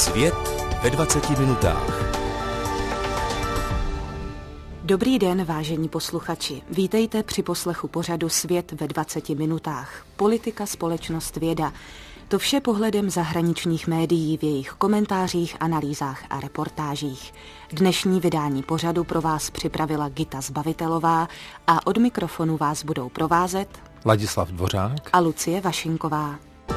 Svět ve 20 minutách. Dobrý den, vážení posluchači. Vítejte při poslechu pořadu Svět ve 20 minutách. Politika, společnost, věda. To vše pohledem zahraničních médií v jejich komentářích, analýzách a reportážích. Dnešní vydání pořadu pro vás připravila Gita Zbavitelová a od mikrofonu vás budou provázet Ladislav Dvořák a Lucie Vašinková.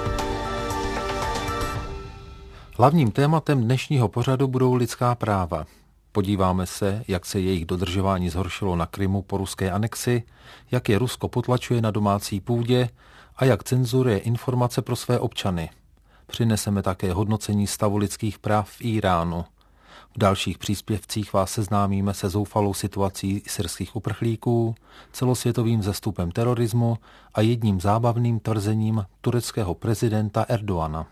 Hlavním tématem dnešního pořadu budou lidská práva. Podíváme se, jak se jejich dodržování zhoršilo na Krymu po ruské anexi, jak je Rusko potlačuje na domácí půdě a jak cenzuruje informace pro své občany. Přineseme také hodnocení stavu lidských práv v Íránu. V dalších příspěvcích vás seznámíme se zoufalou situací syrských uprchlíků, celosvětovým vzestupem terorismu a jedním zábavným tvrzením tureckého prezidenta Erdogana.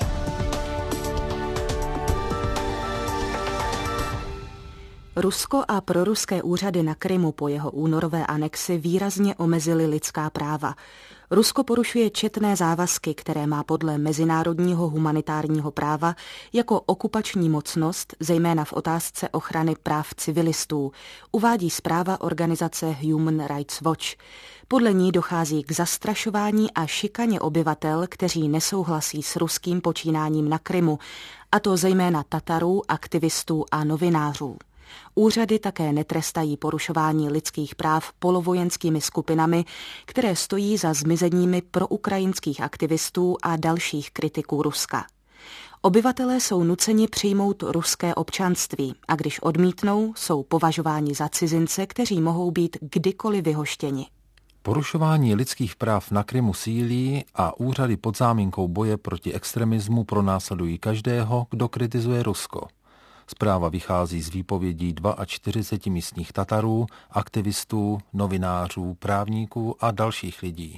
Rusko a proruské úřady na Krymu po jeho únorové anexi výrazně omezily lidská práva. Rusko porušuje četné závazky, které má podle mezinárodního humanitárního práva jako okupační mocnost, zejména v otázce ochrany práv civilistů, uvádí zpráva organizace Human Rights Watch. Podle ní dochází k zastrašování a šikaně obyvatel, kteří nesouhlasí s ruským počínáním na Krymu, a to zejména Tatarů, aktivistů a novinářů. Úřady také netrestají porušování lidských práv polovojenskými skupinami, které stojí za zmizeními proukrajinských aktivistů a dalších kritiků Ruska. Obyvatelé jsou nuceni přijmout ruské občanství a když odmítnou, jsou považováni za cizince, kteří mohou být kdykoliv vyhoštěni. Porušování lidských práv na Krymu sílí a úřady pod záminkou boje proti extremismu pronásledují každého, kdo kritizuje Rusko. Zpráva vychází z výpovědí 42 místních Tatarů, aktivistů, novinářů, právníků a dalších lidí.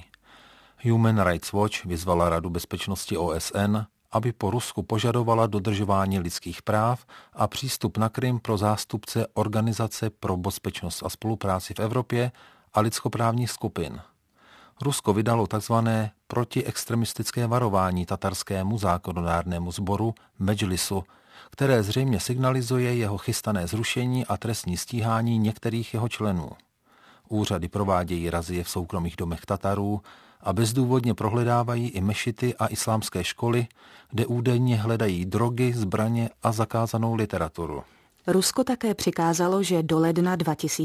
Human Rights Watch vyzvala Radu bezpečnosti OSN, aby po Rusku požadovala dodržování lidských práv a přístup na Krym pro zástupce Organizace pro bezpečnost a spolupráci v Evropě a lidskoprávních skupin. Rusko vydalo tzv. Protiextremistické varování tatarskému zákonodárnému sboru Medžlisu, které zřejmě signalizuje jeho chystané zrušení a trestní stíhání některých jeho členů. Úřady provádějí razie v soukromých domech Tatarů a bezdůvodně prohledávají i mešity a islámské školy, kde údajně hledají drogy, zbraně a zakázanou literaturu. Rusko také přikázalo, že do ledna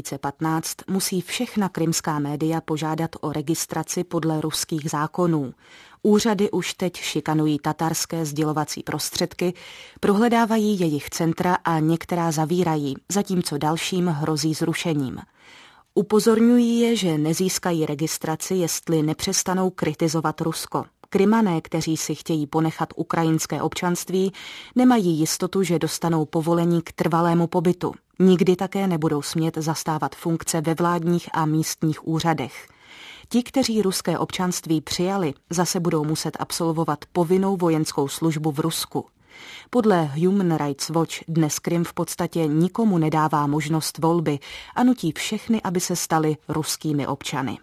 2015 musí všechna krymská média požádat o registraci podle ruských zákonů. Úřady už teď šikanují tatarské sdělovací prostředky, prohledávají jejich centra a některá zavírají, zatímco dalším hrozí zrušením. Upozorňují je, že nezískají registraci, jestli nepřestanou kritizovat Rusko. Krymané, kteří si chtějí ponechat ukrajinské občanství, nemají jistotu, že dostanou povolení k trvalému pobytu. Nikdy také nebudou smět zastávat funkce ve vládních a místních úřadech. Ti, kteří ruské občanství přijali, zase budou muset absolvovat povinnou vojenskou službu v Rusku. Podle Human Rights Watch dnes Krym v podstatě nikomu nedává možnost volby a nutí všechny, aby se stali ruskými občany.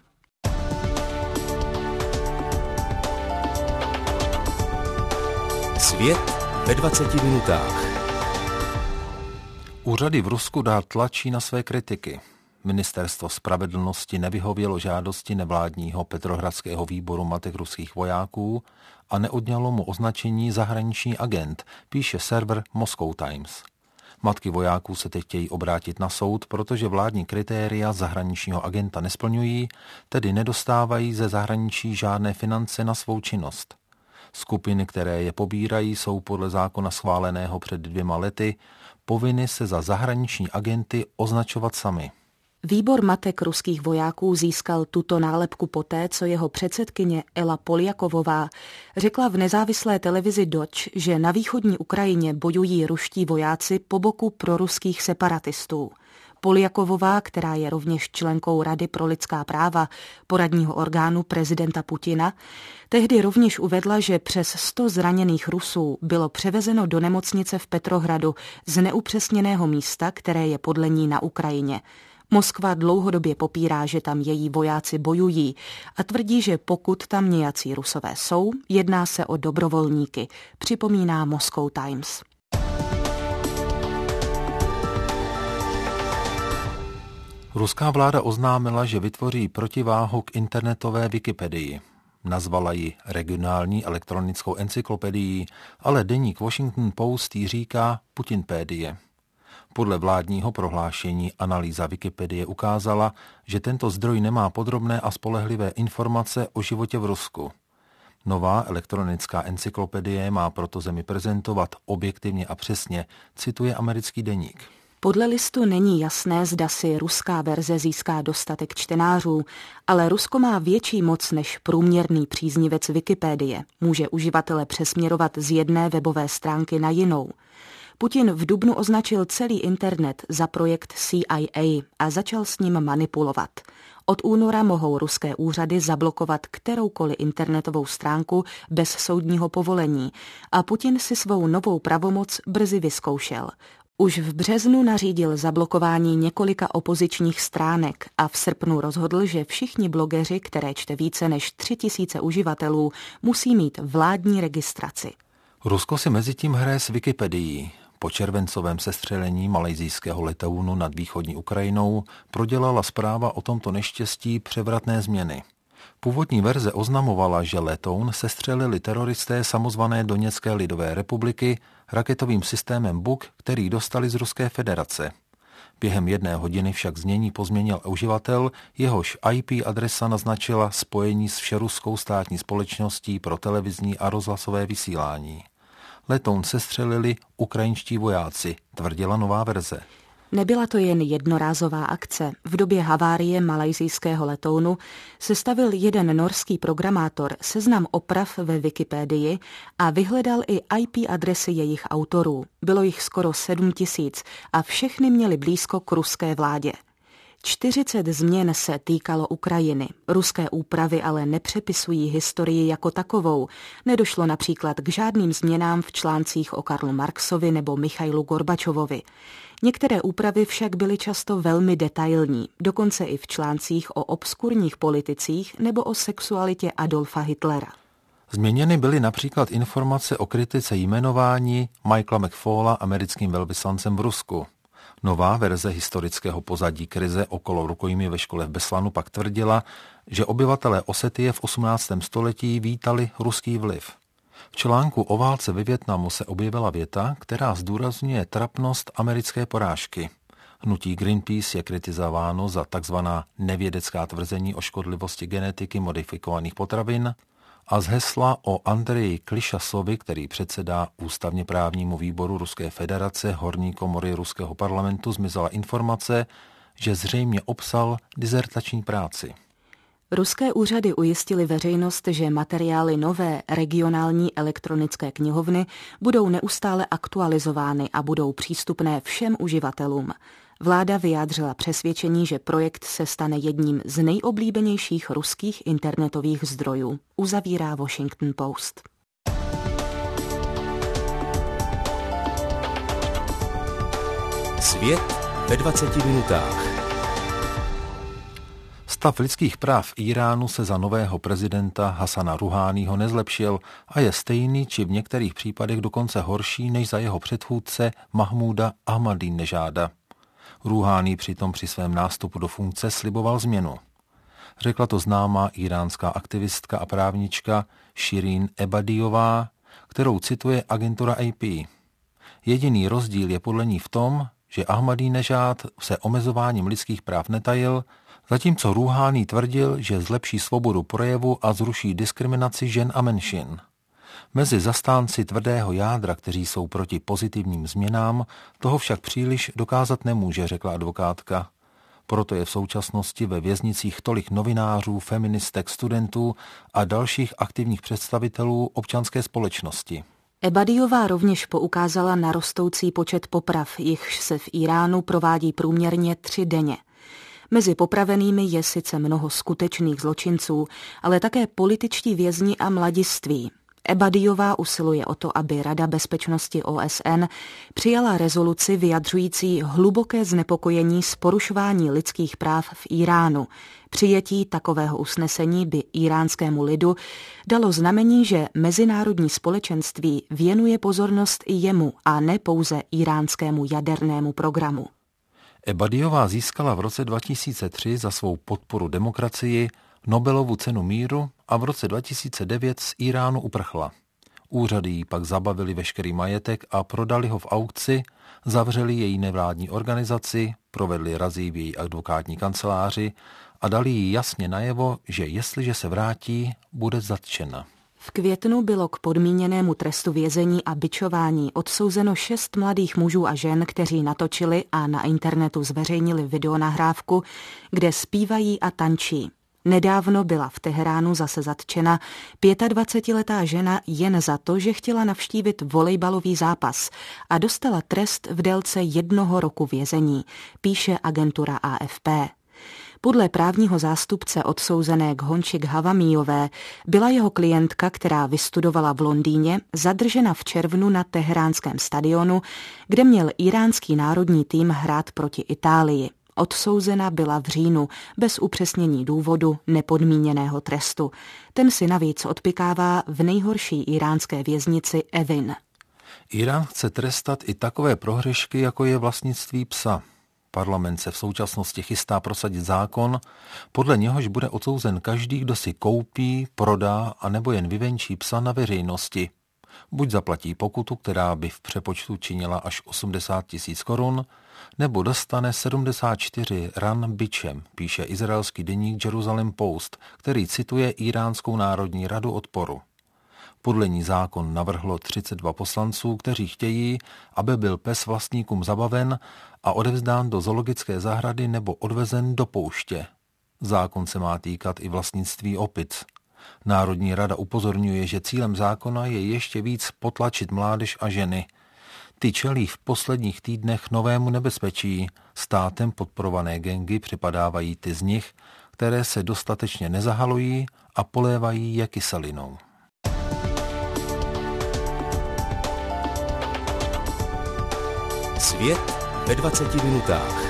Svět ve 20 minutách. Úřady v Rusku dál tlačí na své kritiky. Ministerstvo spravedlnosti nevyhovělo žádosti nevládního Petrohradského výboru matek ruských vojáků a neodňalo mu označení zahraniční agent, píše server Moscow Times. Matky vojáků se teď chtějí obrátit na soud, protože vládní kritéria zahraničního agenta nesplňují, tedy nedostávají ze zahraničí žádné finance na svou činnost. Skupiny, které je pobírají, jsou podle zákona schváleného před 2 lety povinny se za zahraniční agenty označovat sami. Výbor matek ruských vojáků získal tuto nálepku poté, co jeho předsedkyně Ela Poljakovová řekla v nezávislé televizi Doč, že na východní Ukrajině bojují ruští vojáci po boku proruských separatistů. Poljakovová, která je rovněž členkou Rady pro lidská práva, poradního orgánu prezidenta Putina, tehdy rovněž uvedla, že přes 100 zraněných Rusů bylo převezeno do nemocnice v Petrohradu z neupřesněného místa, které je podle ní na Ukrajině. Moskva dlouhodobě popírá, že tam její vojáci bojují a tvrdí, že pokud tam nějací Rusové jsou, jedná se o dobrovolníky, připomíná Moscow Times. Ruská vláda oznámila, že vytvoří protiváhu k internetové Wikipedii. Nazvala ji regionální elektronickou encyklopedií, ale deník Washington Post jí říká Putinpédie. Podle vládního prohlášení analýza Wikipedie ukázala, že tento zdroj nemá podrobné a spolehlivé informace o životě v Rusku. Nová elektronická encyklopedie má proto zemi prezentovat objektivně a přesně, cituje americký deník. Podle listu není jasné, zda si ruská verze získá dostatek čtenářů, ale Rusko má větší moc než průměrný příznivec Wikipedie. Může uživatele přesměrovat z jedné webové stránky na jinou. Putin v dubnu označil celý internet za projekt CIA a začal s ním manipulovat. Od února mohou ruské úřady zablokovat kteroukoliv internetovou stránku bez soudního povolení a Putin si svou novou pravomoc brzy vyzkoušel. Už v březnu nařídil zablokování několika opozičních stránek a v srpnu rozhodl, že všichni blogeři, které čte více než 3000 uživatelů, musí mít vládní registraci. Rusko si mezitím hraje s Wikipedií. Po červencovém sestřelení malajsijského letounu nad východní Ukrajinou prodělala zpráva o tomto neštěstí převratné změny. Původní verze oznamovala, že letoun sestřelili teroristé samozvané Doněcké lidové republiky raketovým systémem Buk, který dostali z Ruské federace. Během 1 hodiny však znění pozměnil uživatel, jehož IP adresa naznačila spojení s všeruskou státní společností pro televizní a rozhlasové vysílání. Letoun sestřelili ukrajinští vojáci, tvrdila nová verze. Nebyla to jen jednorázová akce. V době havárie malajsijského letounu sestavil jeden norský programátor seznam oprav ve Wikipedii a vyhledal i IP adresy jejich autorů. Bylo jich skoro 7 000 a všechny měly blízko k ruské vládě. 40 změn se týkalo Ukrajiny. Ruské úpravy ale nepřepisují historii jako takovou. Nedošlo například k žádným změnám v článcích o Karlu Marxovi nebo Michailu Gorbačovovi. Některé úpravy však byly často velmi detailní, dokonce i v článcích o obskurních politicích nebo o sexualitě Adolfa Hitlera. Změněny byly například informace o kritice jmenování Michaela McFalla americkým velvyslancem v Rusku. Nová verze historického pozadí krize okolo rukojmí ve škole v Beslanu pak tvrdila, že obyvatelé Osetie v 18. století vítali ruský vliv. V článku o válce ve Vietnamu se objevila věta, která zdůrazňuje trapnost americké porážky. Hnutí Greenpeace je kritizováno za takzvaná nevědecká tvrzení o škodlivosti genetiky modifikovaných potravin a z hesla o Andreji Klišasovi, který předsedá ústavně právnímu výboru Ruské federace horní komory ruského parlamentu, zmizela informace, že zřejmě obsal dizertační práci. Ruské úřady ujistily veřejnost, že materiály nové regionální elektronické knihovny budou neustále aktualizovány a budou přístupné všem uživatelům. Vláda vyjádřila přesvědčení, že projekt se stane jedním z nejoblíbenějších ruských internetových zdrojů, uzavírá Washington Post. Svět ve 20 minutách. Stav lidských práv v Iránu se za nového prezidenta Hasana Ruháního nezlepšil a je stejný či v některých případech dokonce horší než za jeho předchůdce Mahmúda Ahmadínežáda. Ruhání přitom při svém nástupu do funkce sliboval změnu. Řekla to známá iránská aktivistka a právnička Shirin Ebadijová, kterou cituje agentura AP. Jediný rozdíl je podle ní v tom, že Ahmadínežád se omezováním lidských práv netajil, zatímco Ruhání tvrdil, že zlepší svobodu projevu a zruší diskriminaci žen a menšin. Mezi zastánci tvrdého jádra, kteří jsou proti pozitivním změnám, toho však příliš dokázat nemůže, řekla advokátka. Proto je v současnosti ve věznicích tolik novinářů, feministek, studentů a dalších aktivních představitelů občanské společnosti. Ebadijová rovněž poukázala na rostoucí počet poprav, jichž se v Iránu provádí průměrně 3 denně. Mezi popravenými je sice mnoho skutečných zločinců, ale také političtí vězni a mladiství. Ebadijová usiluje o to, aby Rada bezpečnosti OSN přijala rezoluci vyjadřující hluboké znepokojení z porušování lidských práv v Iránu. Přijetí takového usnesení by iránskému lidu dalo znamení, že mezinárodní společenství věnuje pozornost i jemu a ne pouze iránskému jadernému programu. Ebadijová získala v roce 2003 za svou podporu demokracii Nobelovu cenu míru a v roce 2009 z Íránu uprchla. Úřady jí pak zabavili veškerý majetek a prodali ho v aukci, zavřeli její nevládní organizaci, provedli razii v její advokátní kanceláři a dali jí jasně najevo, že jestliže se vrátí, bude zatčena. V květnu bylo k podmíněnému trestu vězení a bičování odsouzeno 6 mladých mužů a žen, kteří natočili a na internetu zveřejnili videonahrávku, kde zpívají a tančí. Nedávno byla v Teheránu zase zatčena 25letá žena jen za to, že chtěla navštívit volejbalový zápas a dostala trest v délce 1 roku vězení, píše agentura AFP. Podle právního zástupce odsouzené Ghoncik Havamíové byla jeho klientka, která vystudovala v Londýně, zadržena v červnu na teheránském stadionu, kde měl íránský národní tým hrát proti Itálii. Odsouzena byla v říjnu bez upřesnění důvodu nepodmíněného trestu. Ten si navíc odpykává v nejhorší íránské věznici Evin. Írán chce trestat i takové prohřešky, jako je vlastnictví psa. Parlament se v současnosti chystá prosadit zákon, podle něhož bude odsouzen každý, kdo si koupí, prodá a nebo jen vyvenčí psa na veřejnosti. Buď zaplatí pokutu, která by v přepočtu činila až 80 000 korun, nebo dostane 74 ran bičem, píše izraelský deník Jerusalem Post, který cituje Íránskou národní radu odporu. Podle ní zákon navrhlo 32 poslanců, kteří chtějí, aby byl pes vlastníkům zabaven a odevzdán do zoologické zahrady nebo odvezen do pouště. Zákon se má týkat i vlastnictví opic. Národní rada upozorňuje, že cílem zákona je ještě víc potlačit mládež a ženy. Ty čelí v posledních týdnech novému nebezpečí. Státem podporované gangy připadávají ty z nich, které se dostatečně nezahalují a polévají je kyselinou. Svět ve 20 minutách.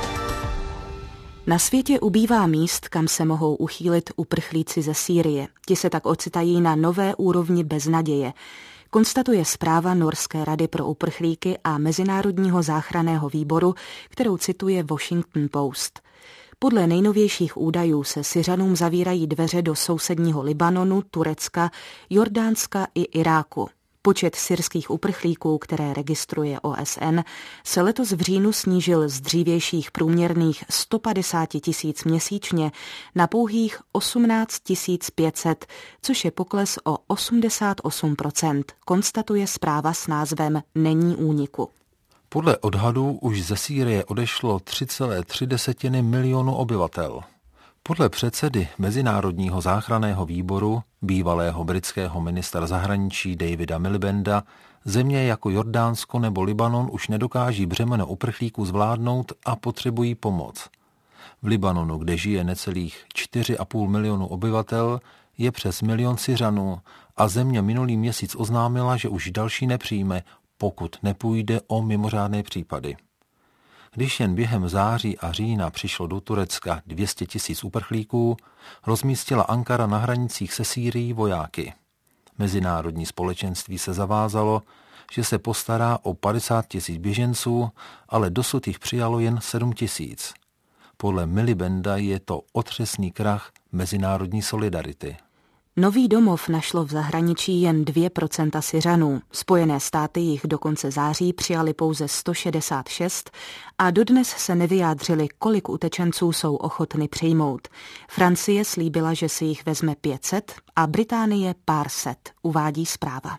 Na světě ubývá míst, kam se mohou uchýlit uprchlíci ze Sýrie. Ti se tak ocitají na nové úrovni beznaděje, konstatuje zpráva Norské rady pro uprchlíky a Mezinárodního záchranného výboru, kterou cituje Washington Post. Podle nejnovějších údajů se Syřanům zavírají dveře do sousedního Libanonu, Turecka, Jordánska i Iráku. Počet syrských uprchlíků, které registruje OSN, se letos v říjnu snížil z dřívějších průměrných 150 000 měsíčně na pouhých 18 500, což je pokles o 88%, konstatuje zpráva s názvem Není úniku. Podle odhadů už ze Sýrie odešlo 3,3 milionu obyvatel. Podle předsedy Mezinárodního záchranného výboru, bývalého britského ministra zahraničí Davida Milibanda, země jako Jordánsko nebo Libanon už nedokáží břemeno uprchlíků zvládnout a potřebují pomoc. V Libanonu, kde žije necelých 4,5 milionu obyvatel, je přes 1 milion Syřanů a země minulý měsíc oznámila, že už další nepřijme, pokud nepůjde o mimořádné případy. Když jen během září a října přišlo do Turecka 200 000 uprchlíků, rozmístila Ankara na hranicích se Sýrií vojáky. Mezinárodní společenství se zavázalo, že se postará o 50 000 běženců, ale dosud jich přijalo jen 7 000. Podle Milibanda je to otřesný krach mezinárodní solidarity. Nový domov našlo v zahraničí jen 2% Syřanů. Spojené státy jich do konce září přijali pouze 166 a dodnes se nevyjádřili, kolik utečenců jsou ochotny přijmout. Francie slíbila, že si jich vezme 500 a Británie pár set, uvádí zpráva.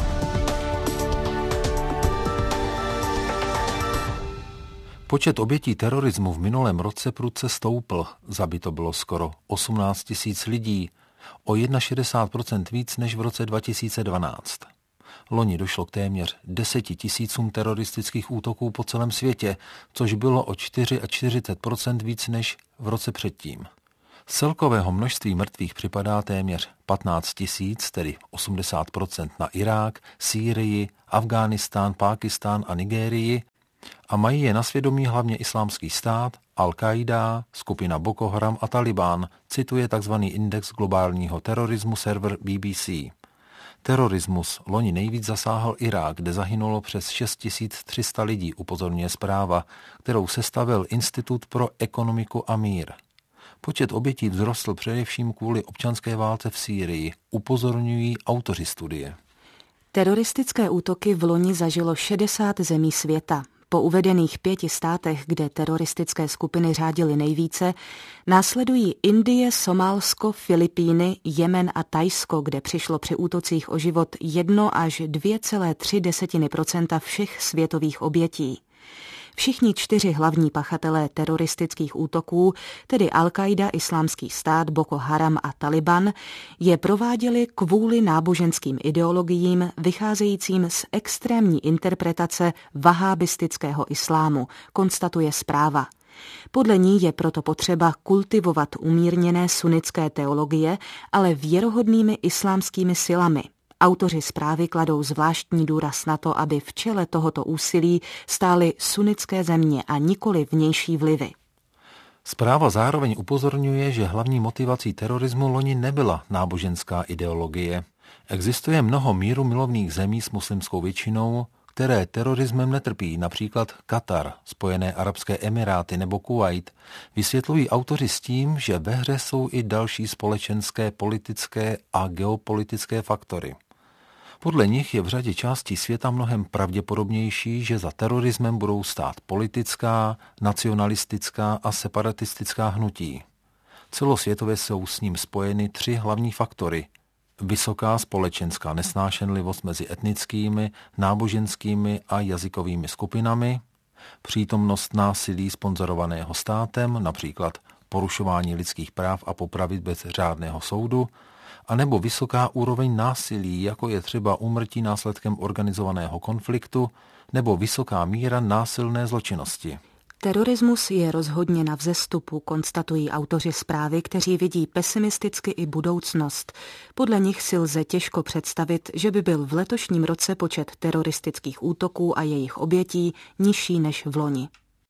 Počet obětí terorismu v minulém roce prudce stoupl. Zabito bylo skoro 18 000 lidí, o 61% víc než v roce 2012. Loni došlo k téměř 10 000 teroristických útoků po celém světě, což bylo o 44% víc než v roce předtím. Z celkového množství mrtvých připadá téměř 15 000, tedy 80% na Irák, Sýrii, Afghánistán, Pákistán a Nigérii, a mají je na svědomí hlavně Islámský stát, Al-Qaida, skupina Boko Haram a Taliban, cituje tzv. Index globálního terorismu server BBC. Terorismus loni nejvíc zasáhl Irák, kde zahynulo přes 6300 lidí, upozorňuje zpráva, kterou sestavil Institut pro ekonomiku a mír. Počet obětí vzrostl především kvůli občanské válce v Sýrii, upozorňují autoři studie. Teroristické útoky v loni zažilo 60 zemí světa. Po uvedených 5 státech, kde teroristické skupiny řádily nejvíce, následují Indie, Somálsko, Filipíny, Jemen a Thajsko, kde přišlo při útocích o život 1 až 2,3% všech světových obětí. Všichni 4 hlavní pachatelé teroristických útoků, tedy Al-Qaida, Islámský stát, Boko Haram a Taliban, je prováděli kvůli náboženským ideologiím vycházejícím z extrémní interpretace vahábistického islámu, konstatuje zpráva. Podle ní je proto potřeba kultivovat umírněné sunnické teologie, ale věrohodnými islámskými silami. Autoři zprávy kladou zvláštní důraz na to, aby v čele tohoto úsilí stály sunnitské země a nikoli vnější vlivy. Zpráva zároveň upozorňuje, že hlavní motivací terorismu loni nebyla náboženská ideologie. Existuje mnoho mírumilovných zemí s muslimskou většinou, které terorismem netrpí, například Katar, Spojené arabské emiráty nebo Kuvajt, vysvětlují autoři s tím, že ve hře jsou i další společenské, politické a geopolitické faktory. Podle nich je v řadě částí světa mnohem pravděpodobnější, že za terorismem budou stát politická, nacionalistická a separatistická hnutí. Celosvětově jsou s ním spojeny 3 hlavní faktory. Vysoká společenská nesnášenlivost mezi etnickými, náboženskými a jazykovými skupinami, přítomnost násilí sponzorovaného státem, například porušování lidských práv a popravy bez řádného soudu, anebo vysoká úroveň násilí, jako je třeba úmrtí následkem organizovaného konfliktu, nebo vysoká míra násilné zločinnosti. Terorismus je rozhodně na vzestupu, konstatují autoři zprávy, kteří vidí pesimisticky i budoucnost. Podle nich si lze těžko představit, že by byl v letošním roce počet teroristických útoků a jejich obětí nižší než v loni.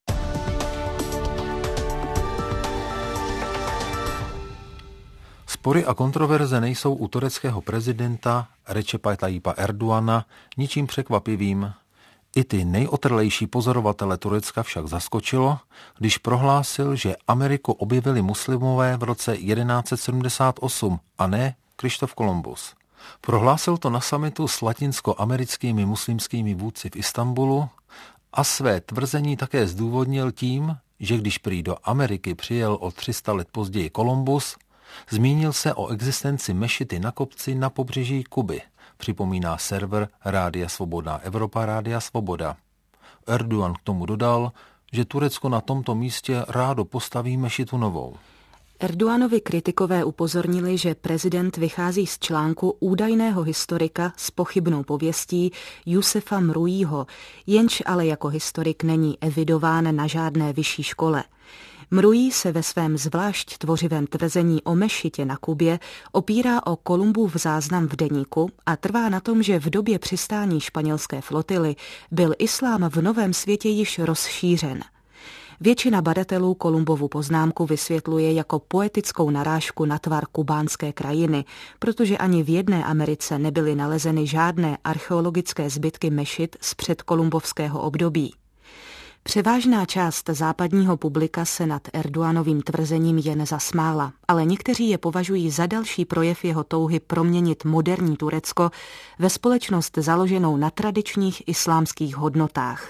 Spory a kontroverze nejsou u tureckého prezidenta Recepa Tayyipa Erdogana ničím překvapivým. I ty nejotrlejší pozorovatele Turecka však zaskočilo, když prohlásil, že Ameriku objevili muslimové v roce 1178 a ne Krištof Kolumbus. Prohlásil to na summitu s latinskoamerickými muslimskými vůdci v Istanbulu a své tvrzení také zdůvodnil tím, že když prý do Ameriky přijel o 300 let později Kolumbus, zmínil se o existenci mešity na kopci na pobřeží Kuby, připomíná server Rádia Svobodná Evropa Rádia Svoboda. Erdogan k tomu dodal, že Turecko na tomto místě rádo postaví mešitu novou. Erdoganovi kritikové upozornili, že prezident vychází z článku údajného historika s pochybnou pověstí Jusefa Mruího, jenž ale jako historik není evidován na žádné vyšší škole. Mruí se ve svém zvlášť tvořivém tvrzení o mešitě na Kubě opírá o Kolumbův záznam v deníku a trvá na tom, že v době přistání španělské flotily byl islám v Novém světě již rozšířen. Většina badatelů Kolumbovu poznámku vysvětluje jako poetickou narážku na tvar kubánské krajiny, protože ani v jedné Americe nebyly nalezeny žádné archeologické zbytky mešit z předkolumbovského období. Převážná část západního publika se nad Erdoganovým tvrzením jen zasmála, ale někteří je považují za další projev jeho touhy proměnit moderní Turecko ve společnost založenou na tradičních islámských hodnotách.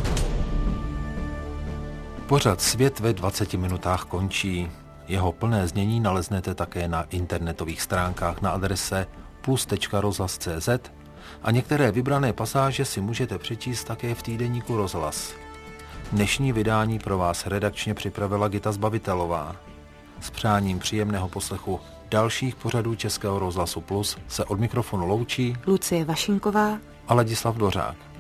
Pořad Svět ve 20 minutách končí. Jeho plné znění naleznete také na internetových stránkách na adrese plus.rozhlas.cz a některé vybrané pasáže si můžete přečíst také v týdeníku Rozhlas. Dnešní vydání pro vás redakčně připravila Gita Zbavitelová. S přáním příjemného poslechu dalších pořadů Českého rozhlasu Plus se od mikrofonu loučí Lucie Vašinková a Ladislav Dvořák.